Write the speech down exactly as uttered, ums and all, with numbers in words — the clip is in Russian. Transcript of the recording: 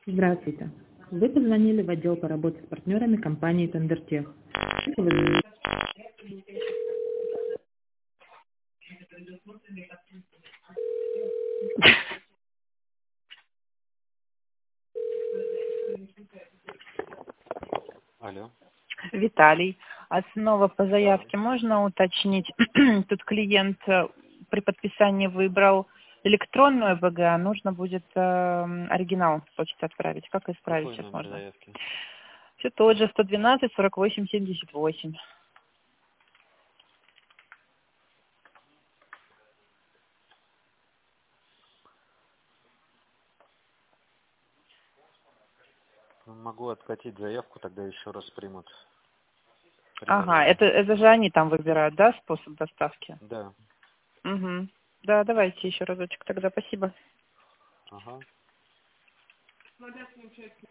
Здравствуйте. Вы позвонили в отдел по работе с партнерами компании Тендертех. Вы- Алло. Виталий. Основа по заявке можно уточнить? Тут клиент э, при подписании выбрал электронную вэ гэ, а нужно будет э, оригинал с почты отправить. Как исправить Какой сейчас номер можно? заявки? Все тот же, сто двенадцать сорок восемь семьдесят восемь. Могу откатить заявку, тогда еще раз примут. Ага, Приложение. это, это же они там выбирают, да, способ доставки? Да. Угу. Да, давайте еще разочек тогда, спасибо. Ага.